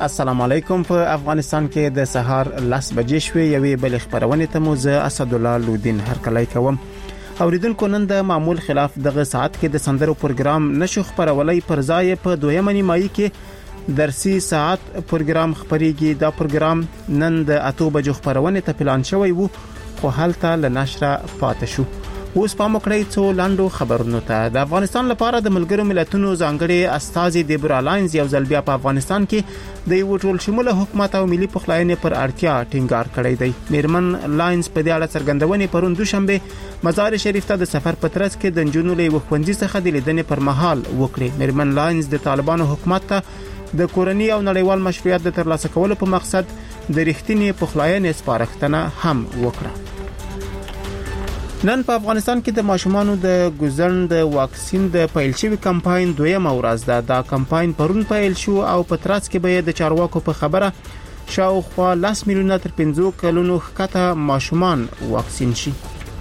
السلام علیکم. په افغانستان کې د سهار 10 بجې شوې یوې بل خبرونه ته مو زه اسد الله لودین هرکلی کوم. اوریدونکو نن د معمول خلاف دغه ساعت کې د سندرو پروګرام نشو خبرولای پر ځای په 2 نیمایي کې درسي ساعت پروګرام خبريږي. دا پروګرام نن د 8 بجو خبرونه ته پلان شوی وو خو حالته لنشره پاتې شو. اوس په مکړی څو لاندو خبرونو ته. د افغانستان لپاره د ملګرو ملتونو ځانګړي استازي دیبرا لاینز یو ځل بیا په افغانستان کې د یو ټول شموله حکومت او ملي پخلاینې پر اړتیا ټینګار کړی دی. میرمن لاینز په دې اړه څرګندونې پرون دوشنبه مزار شریف ته د سفر په ترڅ کې د نجونو له وخوندي څخه د لیدنې پر مهال وکړي. میرمن لاینز د طالبانو حکومت ته د کورنۍ او نړیوال مشروعیت د ترلاسه کولو په مقصد د رښتینی پخلاینې سپارښتنه هم وکړه. نن په افغانستان کې د ماشومانو د ګوزند واکسین د پیل شوی کمپاین دویمه ورځ ده. دا کمپاین پرون پیل شو او په ترڅ کې به د چارواکو په خبره شاوخوا 10 میلیونه تر 15 کلونو ښکته ماشومان واکسین شي.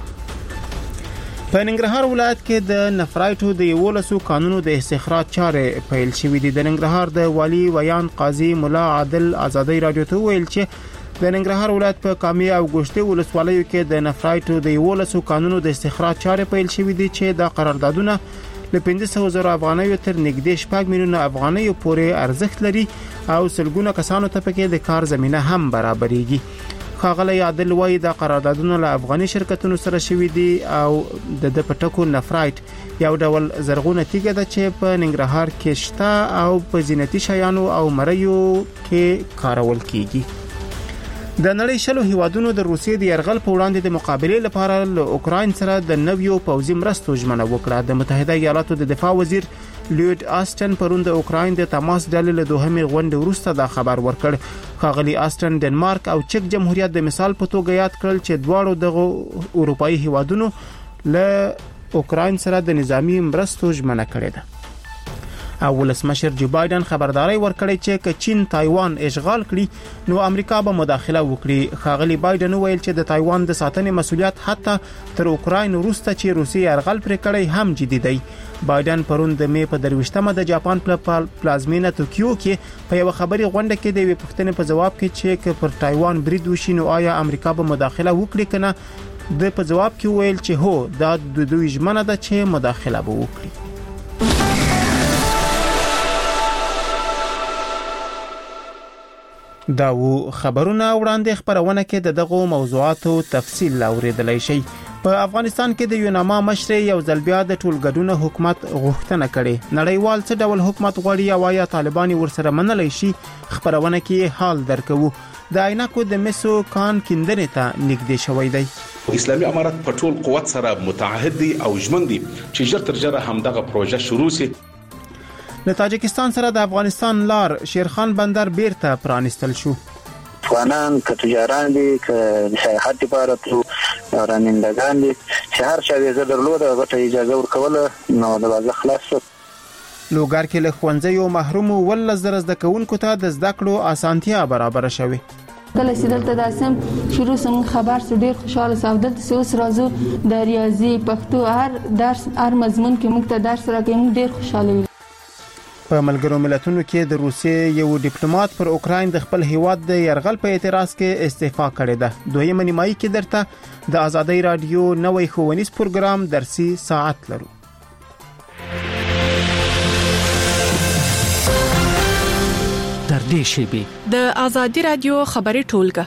په ننګرهار ولایت کې د نفرایټو د 11 قانونو د استخراج چارې پیل شوې دي. د ننګرهار د والی ویان قاضي مولا عادل آزادۍ رادیو ته ویل چې د ننګرهار ولایت په کامی او ګوشتي ولسوالیو کې د نفرایټو د 11 قانونو د استخراج چارې پیل شوې دي چې د قراردادونه له 500,000 افغانیو تر نږدې 6 میلیونه افغانیو پورې ارزښت لري او سلګونه کسانو ته پکې د کار زمينه هم برابرېږي. خاغلی عادل وایي د قراردادونو له افغاني شرکتونو سره شوي دي او د پټکو نفرایټ یو ډول زرغونه تیګه ده چې په ننګرهار کې شته او په زینتي شیانو او مریو کې کارول کیږي. د نړۍ شلو هیوادونو د روسیې د يرغل په وړاندې د مقابله لپاره له اوکراین سره د نویو پوځي مرستو ژمنه وکړه. د متحده ایالاتو د دفاع وزیر لیوډ آسټن پرون د اوکراین د تماس ډلې له دوهمې غونډې وروسته دا خبر ورکړ. خاغلی آسټن ډنمارک او چک جمهوریت د مثال په توګه یاد کړل چې دواړو دغه اروپאי هیوادونو له اوکراین سره د نظامی مرستو ژمنه کړې ده. او ولسمشر جو بایدن خبرداري ورکړی چې که چین تایوان اشغال کړي نو امریکا به مداخله وکړي. خاغلی بایدن ویل چې د تایوان د ساتنې مسولیت حتی تر اوکراین وروسته چې روسیې یرغل پر کړی هم جدي دی. بایدن پرون د می په 23مه د جاپان پلازمینه توکیو کې په یو خبري غونډه کې د وی پښتنې په جواب کې چې پر تایوان برید وشي نو آیا امریکا به مداخله وکړي کنه. د په جواب کې ویل چې هو دا د دوی ژمنه ده چې مداخله به وکړي. دا وو خبرونه وړاندې خبرونه کې دغه موضوعاتو تفصیل اوریدلای شي. په افغانستان کې د یوناما مشر یو ځل بیا د ټولګډونه حکومت غوښتنه کړې. نړیوال څه ډول حکومت غواړي او یا طالبان ورسره منلای شي خبرونه کې حال درکو. د عینکو د مسو کان کیندنې ته نږدې شوی دی. اسلامي امارات په ټول قوت سره متعهد دي او ژمن دي چې ژر تر ژره همدغه پروژه شروع شي. له تاجکستان سره د افغانستان لار شیرخان بندر بیرته پرانستل شو. افغانان که تجاران دي که سیاحت لپاره تلو رانندگان دي چې هر چا ویزه درلوده هغه اجازه ورکوله نو دروازه خلاص شو. لوګر کې له ښوونځیو محروم ول زده کوونکو ته د زده کړو اسانتیا برابر شوه. کله چې دلته داسم شروع سم خبر سو ډیر خوشاله سو. دلته اوس راځو د ریاضي پښتو هر درس هر مضمون کې موږ ته درس راکوي ډیر خوشاله. په ملګرو ملتونو کې د روسیې یو ډیپلوماټ پر اوکراین د خپل هیواد د يرغل په اعتراض کې استعفا کړې ده. دویمه نیمایي کې درته د آزادۍ رادیو نوې ښوونیز پروګرام درسي ساعت لرو. در دې شیبه د آزادۍ رادیو خبري ټولګه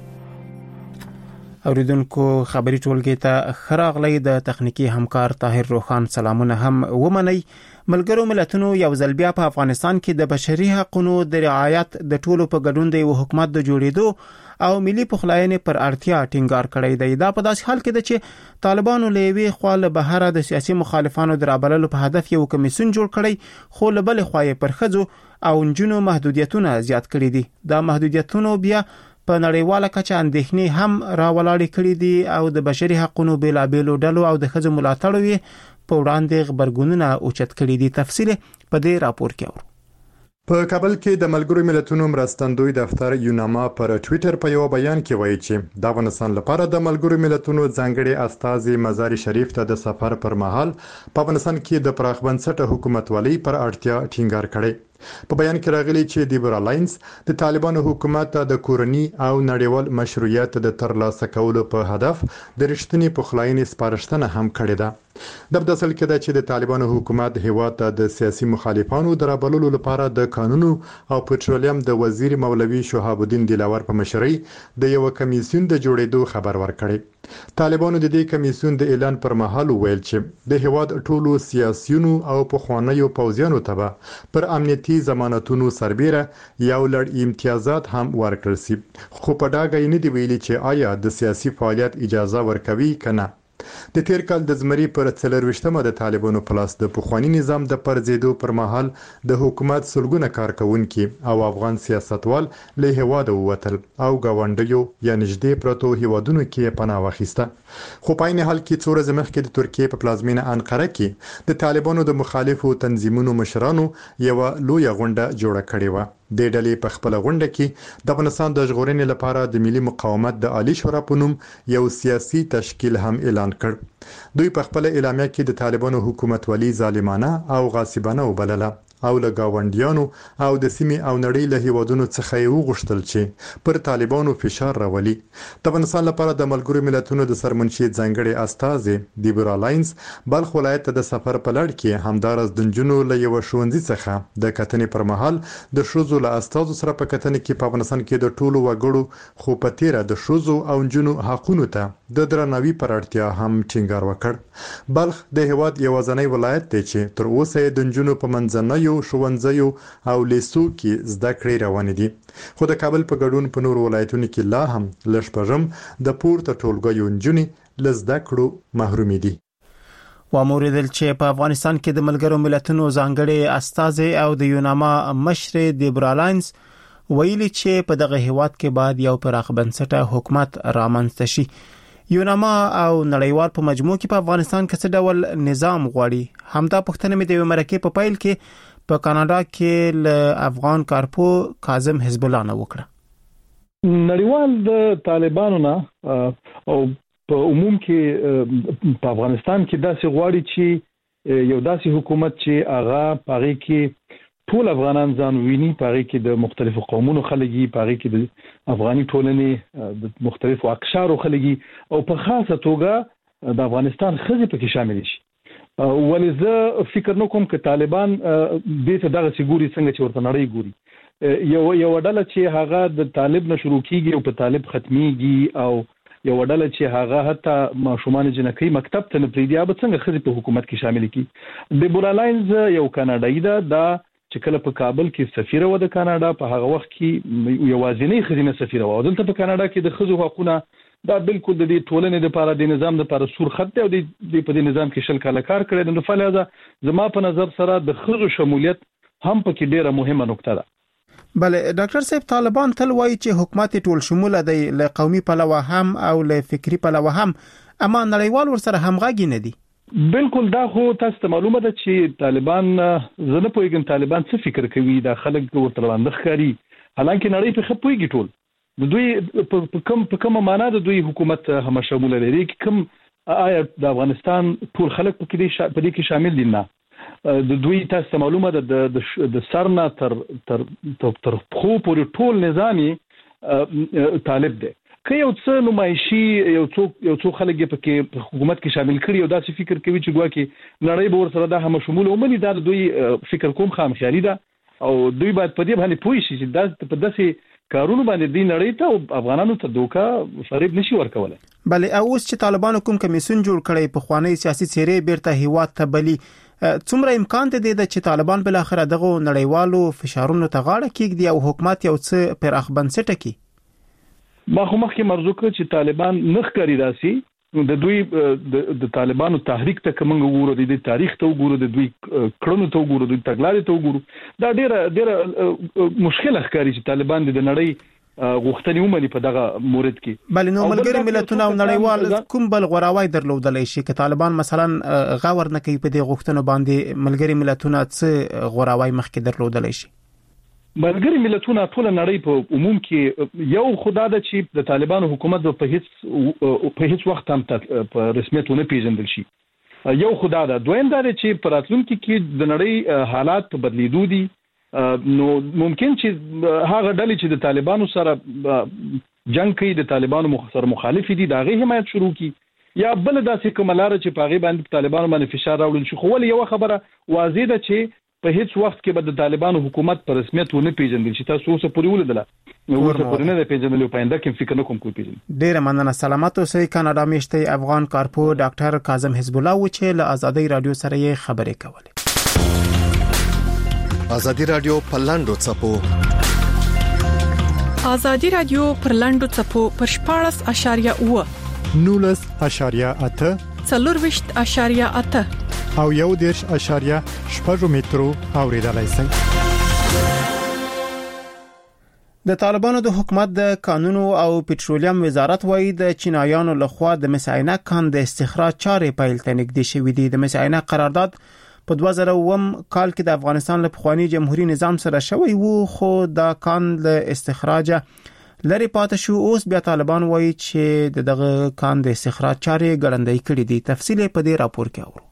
اوریدونکو خبري ټولګه ته خراغلی د تخنیکی همکار طاهر روخان سلامونه هم ومني. ملګرو ملتونو یو ځل بیا په افغانستان کې د بشري حقوقو د رعایت د ټولو په ګډون د حکومت د جوړېدو او ملي پخلاینې پر اړتیا ټینګار کړی دی. دا په داسې حال کې ده چې طالبانو له وی خپل بهره د سیاسي مخالفانو درابللو په هدف یو کمیسیون جوړ کړی خو له بل خوا پر خځو او نجونو محدودیتونه زیات کړی دي. دا محدودیتونه بیا په نړیواله کچه اندېښنې هم راولاړې کړې دي او د بشري حقوقو بیلابېلو ډلو او د خځو ملاتړ په وړاندې خبرګونونه اوچت کړي دي. تفصیل په دې راپور کې اورو. په کابل کې د ملګرو ملتونو مرستندوی دفتر یوناما پر ټوئیټر په یو بیان کې وایي چې د افغانستان لپاره د ملګرو ملتونو ځانګړي استازي مزار شریف ته د سفر پر مهال په افغانستان کې د پراخ بنسټه حکومتولۍ پر اړتیا ټینګار کړی. په بیان کې راغلي چې دیبرا لاینز د طالبانو حکومت د کورنی او نړیوال مشروعیت د ترلاسه کولو په هدف د رښتینی پخلاینې سپارښتنه هم کړې ده. د بدسل کې ده چې د طالبانو حکومت هیواد ته د سیاسي مخالفانو درابلولو لپاره د قانون او پټرولیم د وزیر مولوي شهاب الدین دلاور په مشرۍ د یو کمیسیون د جوړېدو خبر ورکړي. طالبانو د دې کمیسیون د اعلان پر مهال ویل چې د هیواد ټولو سیاسيونو او پخوانیو پوځیانو ته پر امنیتي ضمانتونو سربېره یو لړ امتیازات هم ورکړل شي، خو په ډاګه یې نه دی ویلي چې آیا د سیاسي فعالیت اجازه ورکوي کنه. د تیر کال د زمري پر 24مه د طالبانو پلاس د پخوانی نظام د پرځېدو پر مهال د حکومت سلګونه کارکونکي او افغان سیاستوال له هیواده ووتل او گاونډیو یا نږدې پرتو هیوادونو کې پناه واخیسته. خو په عین حال کې څو ورځې مخکې د ترکیې په پلازمینه انقره کې د طالبانو د مخالفو تنظیمونو مشرانو یو لوی غونډه جوړه کړې و. د ډلې په خپل غونډه کې د افغانستان د ژغورنې لپاره د ملي مقاومت د عالی شورا په نوم یو سیاسي تشکیل هم اعلان کړ. دوی په خپل اعلامیه کې د طالبانو حکومت ولی ظالمانه او غاصبانه وبلله او له گاونډیانو او د سیمې او نړۍ له هیوادونو څخه یې وغوښتل چې پر طالبانو فشار راولي. د افغانستان لپاره د ملګرو ملتونو د سرمنشي ځانګړي استازي دیبرا لاینز بلخ ولایت ته د سفر په لړ کې همدارس د نجونو له یو ښوونځي څخه د کتنې پر مهال د شوزو له استازو سره په کتنې کې په افغانستان کې د ټولو وګړو خو په تیره د شوزو او نجونو حقوقو ته د درناوي پر اړتیا هم ټینګار وکړ. بلخ د هیواد یوازینی ولایت دی چې تر اوسه د نجونو په منځنیو ښوونځیو او لیسو کې زده کړې روانې دي، خو د کابل په ګډون په نورو ولایتونو کې لا هم لږ شپږم د پورته ټولګیو نجونې له زده کړو محرومې دي. واموریدل چې په افغانستان کې د ملګرو ملتونو ځانګړي استازي او د یوناما مشر دیبرا لاینز ویلي چې په دغه هیواد کې باید یو پراخ بنسټه حکومت رامنځته شي. یوناما او نړیوال په مجموع کې په افغانستان کې څه ډول نظام غواړي؟ همدا پوښتنه مې د مرکه په پیل کې په کاناډا کې له افغان کارپو کاظم حزب الله نه وکړه. نړیوال د طالبانو نه او په عموم کې په افغانستان کې داسې غواړي چې یو داسې حکومت چې هغه پاره کې ټول افغانان ځان ویني، پاره کې د مختلفو قومونو خلګي، پاره کې د افغاني ټولنې د مختلفو اقشارو خلګي او په خاصه توګه د افغانستان خزي پکې شامل شي. ولې زه فکر نکوم چې طالبان دې ته دغه سګوري څنګه چې ورته نړۍ ګوري. یو ډله چې هغه د طالب نه شروع کیږي او په طالب ختميږي او یو ډله چې هغه حتی ماشومان جنکۍ مکتب ته نه پریدي، به څنګه خزي په حکومت کې شامل کی. دیبرا لاینز یو کاناډایی ده چې کله په کابل کې سفیر و د کاناډا، په هغه وخت کې یوازینی خزینه سفیر و. دلته په کاناډا کې د خزو حقوقونه دا بالکل د دې ټولنې لپاره د نظام لپاره سور خط دی او د په دې نظام کې شل کاله کار کړی. نو فلزا زما په نظر سره د خزو شمولیت هم پکې ډیره مهمه نقطه ده. بله ډاکټر صاحب، طالبان تل وایي چې حکومت ټول شموله دی، له قومي پلوه هم او له فکری پلوه هم، اما نړیوال ورسره همغږي نه دي. بالکل دا خو تاسو ته معلومه ده چې طالبان زه نه پوهیږم طالبان څه فکر کوي، دا خلک ورته وړاندې ښکاري، حالانکه نړۍ په خپل پوهیږي ټول د دوی په کومه معنا د دوی حکومت هم شامل لري. کوم آیا د افغانستان ټول خلک په دې کې شامل دي؟ نه، د دوی تاسو معلومه ده د سرنا تر خو پورې ټول نظامی طالب دی. که یو څه نمایشي یو څو خلک په حکومت کې شامل کړي او داسې فکر کوي چې ګواکې نړۍ به ورسره دا هم شمول ومني، دا دوی فکر کوم خام خیالي ده او دوی باید په دې باندې پوه شي چې دا په داسې کارونو باندې دی نړۍ ته او افغانانو ته دوکا فریب نشي ورکولای. بله، او اوس چې طالبانو کوم کمیسیون جوړ کړی په خوانی سیاسي څیرې بیرته هیواد ته بلی، څومره امکان دی چې طالبان بل اخر دغه نړیوالو فشارونو ته غاړه کېږدي او حکومت یو څه پراخ بنسټه کی؟ ما خو مخکې مرزو کړ چې طالبان نخ کاری راسي د دوی د طالبانو تحریک ته کوم وګورو، د تاریخ ته وګورو، د دوی کړنو ته وګورو، د تګلارې ته وګورو، دا ډېر مشکل ښکاري چې طالبان د نړۍ غوښتنې ومني په دغه مورد کې. بل نو ملګری ملتونه او نړیوال کوم بل غوراوی درلودلای شي چې طالبان مثلا غور نه کوي په دې غوښتنو باندې؟ ملګری ملتونه څه غوراوی مخکې درلودلای شي؟ ملګری ملتونه ټول نړۍ په عموم کې یو خدا ده چې د طالبانو حکومت په هیڅ وخت هم په رسمیت ونه پیژندل شي. یو خدا ده. دویم دا چې په راتلونکي کې د نړۍ حالات بدلیدو دي. نو ممکن چې هغه ډلې چې د طالبانو سره جنگ کوي د طالبانو سره مخالف دي دا غي حمایت شروع کی یا بل داسې کوملاره چې پاغي باندې طالبانو باندې فشار راوړل شي. خو ول یو خبره واضح ده چې په هیڅ وخت کې به د طالبانو حکومت پر رسمیت ونه پیژندل شي. تاسو اوس پورې ولدله نو ورته پورې نه پیژندل په انده کې فکر نه کوم کوی پیژن. ډیر مننه. سلامات اوسئ. کاناډا میشته افغان کارپو ډاکټر کاظم حزب الله و چې له ازادي رادیو سره یې خبرې کولې. ازادي رادیو پلاندو چپو ازادي رادیو پرلندو چپو پر 14.9 19.8 4.8 او 1.8 مترو اوریدلای شئ. د طالبانو د حکومت د قانونو او پټرولیم وزارت وايي د چینایانو لخوا د مسعینک کان د استخراج چارې پیل ته نږدې شوې دي. د مسعینک قرارداد په 2009 کال کې د افغانستان له پخوانی جمهوریت نظام سره شوی وو، خو دا کان له استخراج لری پاتې شو. اوس بیا طالبان وایي چې دغه کان د استخراج چارې ګړندۍ کړې دي. تفصیل په دې راپور کې اورو.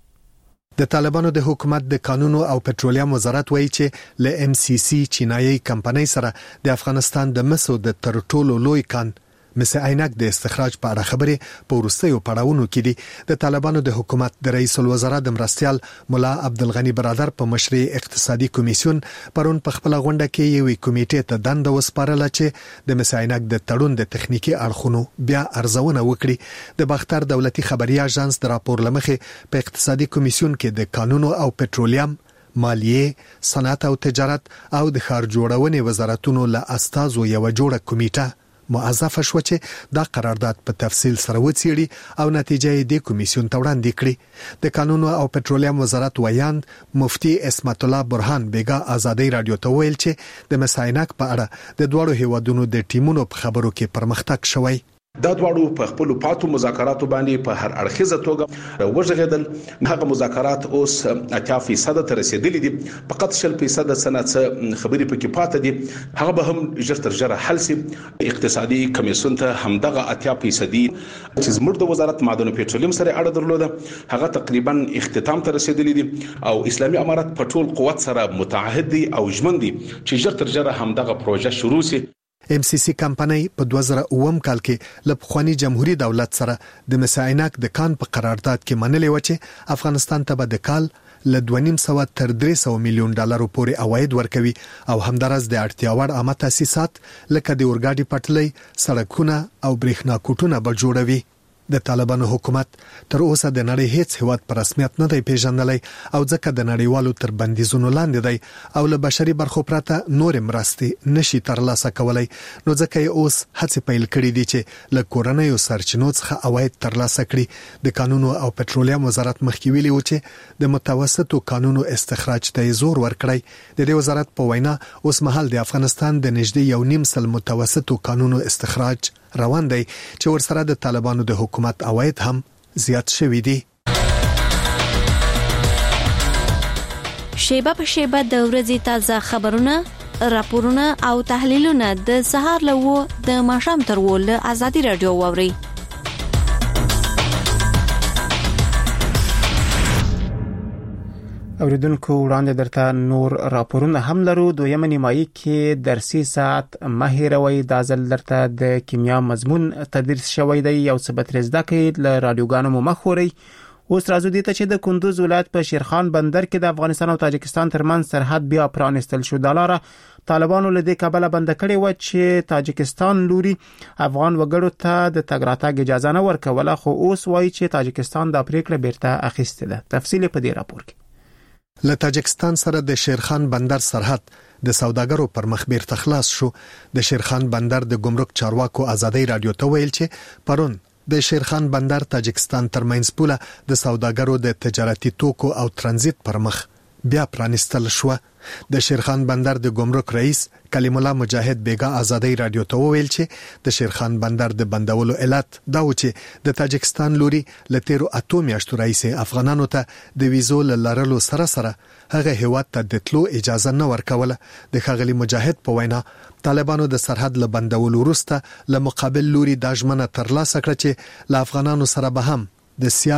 د طالبانو د حکومت د قانونو او پټرولیم وزارت وایي چې ل ام سی سی چینایي کمپنۍ سره د افغانستان د مسو د ترټولو لوی کان مسعینک د استخراج په اړه خبرې په وروستیو پړاوونو کې دي. د طالبانو د حکومت د رئیس الوزرا د مرستيال مولا عبدالغنی برادر په مشرۍ اقتصادي کمیسیون پرون په خپل غونډه کې یو کمیټې ته دنده وسپارله چې د مسعینک د تړون د تخنیکی اړخونو بیا ارزونه وکړي. د باختر دولتي خبري اژانس د راپور لمخې په اقتصادي کمیسیون کې د قانونو او پټرولیم، مالیه، صنعت او تجارت او د ښار جوړونې وزارتونو له استازو یو جوړه کمیټه موظفه شو چې دا قرارداد په تفصیل سره وڅېړي او نتیجه یې د کمیسیون ته وړاندې کړي. د قانونو او پټرولیم وزارت ویاند مفتي اسمت الله برهان بیگا ازادي رادیو ته ویل چې د مسعینک په اړه د دوړو هیوادونو د ټیمونو په خبرو کې پرمختګ شوی. دا دواړو په خپل پاتو مذاکراتو باندې په هر اړخیزه توګه وژغېدل. هغه مذاکرات اوس 80% ته رسیدلي دي. فقط 0% صنعت خبري پکې پاتې دي. هغه به هم ژر تر ژره حل شي. اقتصادي کمیسیون ته همدغه 80% چې زموږ د وزارت معدن او پټرولیم سره اړه درلوده هغه تقریبا اختتام ته رسیدلي دي او اسلامي امارات په ټول قوت سره متعهد دي او ژمن دي چې ژر تر ژره همدغه پروژه شروع شي. ام سی سی کمپنۍ په 2009 کال کې له پخوانی جمهوریت دولت سره د مسعینک د کان په قرارداد کې منلې و چې افغانستان ته به د کال له 2.5 تر 300 میلیون ډالر پورې عواید ورکوي او همدارس د اړتیا وړ عامه تاسیسات لکه د اورګاډي پټلۍ، سړکونه او برېښنا کوټونه به جوړوي. د طالبانو حکومت تر اوسه د نړۍ هیڅ هیواد په رسمیت نه دی پیژندلی او ځکه د نړیوالو تر بندیزونو لاندې دی او له بشري برخو پرته نور مرستې نشي ترلاسه کولای. نو ځکه یې اوس هڅې پیل کړې دي چې له کورنیو سرچینو څخه عواید ترلاسه کړي. د قانونو او پټرولیم وزارت مخکې ویلي و چې د متوسطو قانونو استخراج ته زور ورکړی. د دې وزارت په وینا اوس مهال د افغانستان د نږدې 1.5 سل متوسطو قانونو استخراج روان دی چې ورسره د طالبانو د حکومت عواید هم زیات شوي دي. شیبه په شیبه د ورځې تازه خبرونه، راپورونه او تحلیلونه د سهار له د ماښام تر ول ازادي رادیو واوري. اوریدونکو وړاندې درته نور راپورونه هم لرو. دویمه نیمایي کې درسي ساعت مهیروي د ځل درته د کیمیا مضمون تدریس شوی دی. یو څه به زده کې له رادیوګانو مو مخوري. اوس راځو دي ته چې د کندوز ولایت په شیرخان بندر کې د افغانستان او تاجکستان ترمنځ سرحد بیا پرانستل شو. د لاره طالبانو له دې کابل بند کړي و چې تاجکستان لوري افغان وګړو ته د تګ راتګ اجازه نه ورکوله، خو اوس وایي چې تاجکستان د پریکړه بیرته اخیسته ده. تفصیل په دې راپور کې. له تاجکستان سره د شیرخان بندر سرحد د سوداګرو پر مخ بیرته خلاص شو. د شیرخان بندر د ګمرک چارواکو ازادي رادیو ته ویل چې پرون د شیرخان بندر تاجکستان ترمنځ پوله د سوداګرو د تجارتي توکو او ترانزیت پر مخ بیا پرانستل شو. د شیرخان بندر د ګمرک رئیس کلیم الله مجاهد بیگا ازادي رادیو ته ویل چې د شیرخان بندر د بندولو علت دا و چې د تاجکستان لوري ل 13 میاشتو رئیس افغانانو ته د ویزو لرلو سره سره هغه هیواد ته د تلو اجازه نه ورکوله. د خغلی مجاهد په وینا طالبانو د سرحد له بندولو وروسته له مقابل لوري د ژمنه ترلاسه کړه چې ل افغانانو سره به هم د